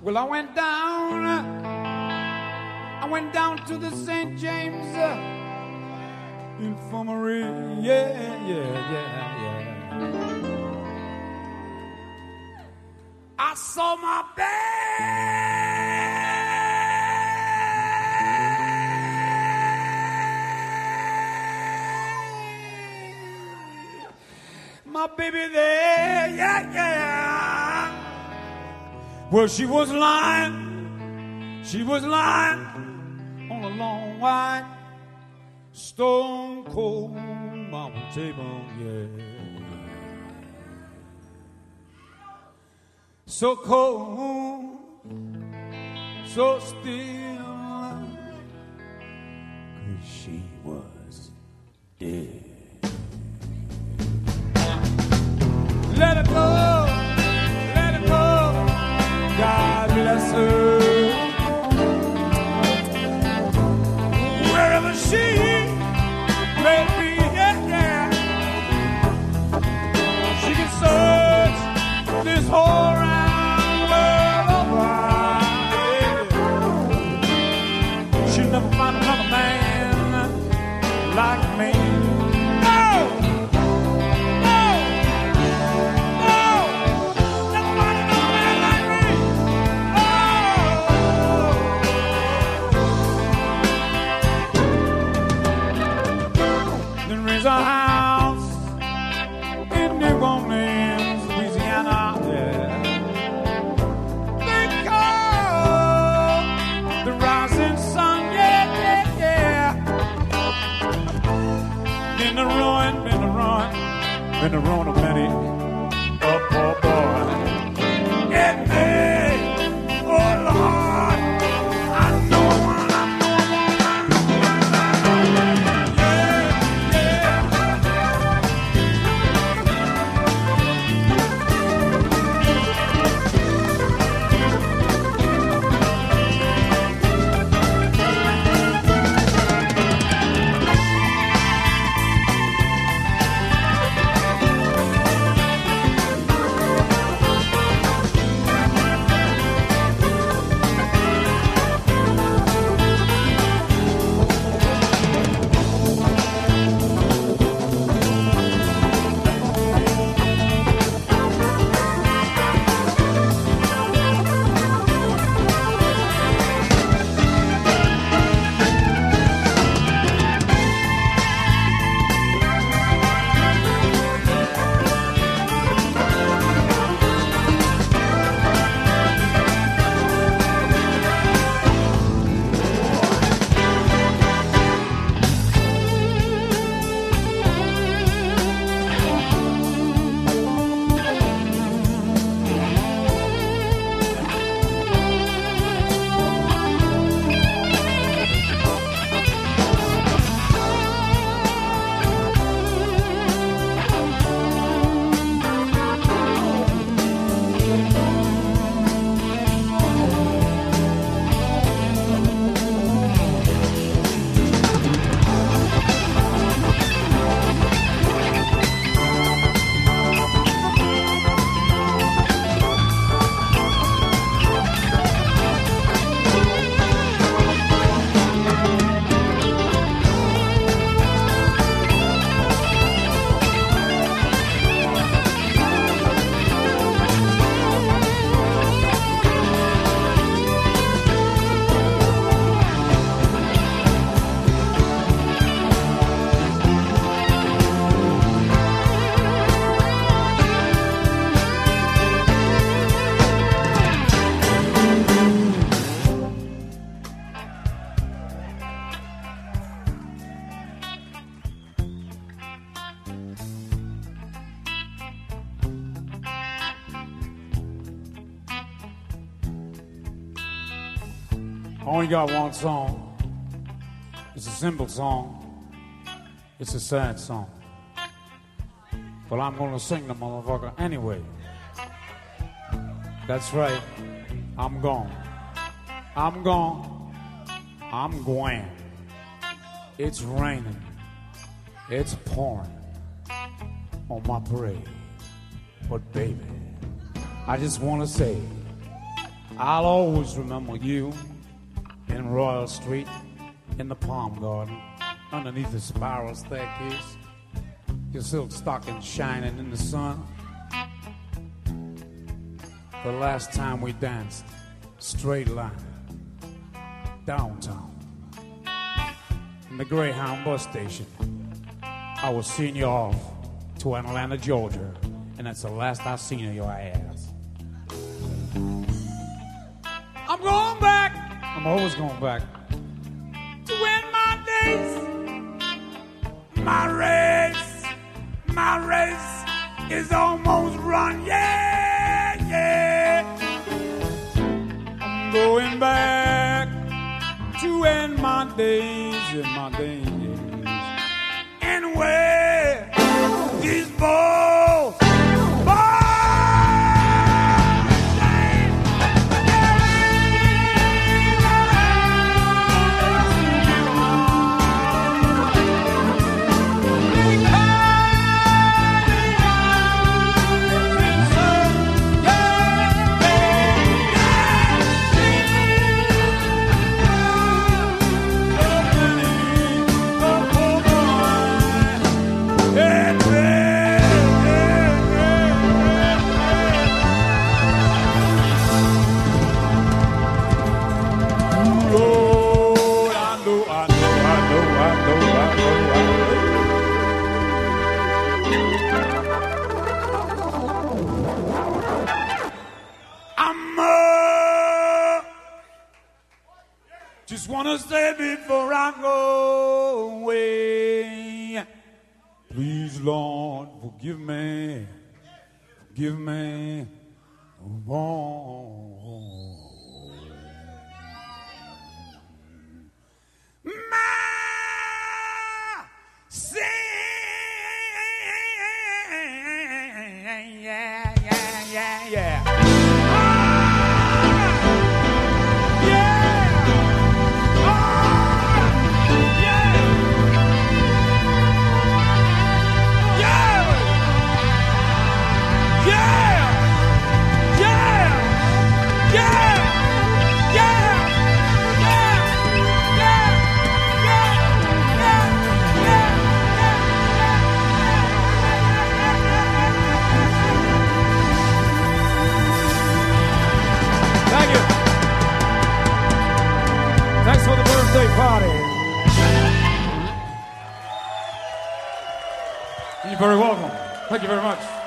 Well, I went down to the St. James Infirmary. Yeah. I saw my baby there, yeah. Well, she was lying on a long white stone cold mountain table, yeah. So cold, so still, 'cause she was dead. Let her go, God bless her. Wherever she may be, yeah. She can search this whole round world over, yeah. She'll never find another man like me. A house in New Orleans, Louisiana, yeah. They call the rising sun, yeah. Been the ruin of many a poor boy. And they, oh Lord, I know. Only got one song. It's a simple song. It's a sad song. But I'm gonna sing the motherfucker anyway. That's right. I'm gone. I'm gone. I'm going. It's raining. It's pouring on my parade. But baby, I just wanna say I'll always remember you in Royal Street, in the Palm Garden, underneath the spiral staircase, your silk stocking shining in the sun. The last time we danced, straight line, downtown, in the Greyhound bus station. I was seeing you off to Atlanta, Georgia, and that's the last I seen of your ass. I'm going back. I'm always going back to end my days. My race is almost run. Yeah, yeah. I'm going back to end my days, and where these balls. Just wanna say before I go away, please, Lord, forgive me, my sin. Yeah. Thanks for the birthday party. You're very welcome. Thank you very much.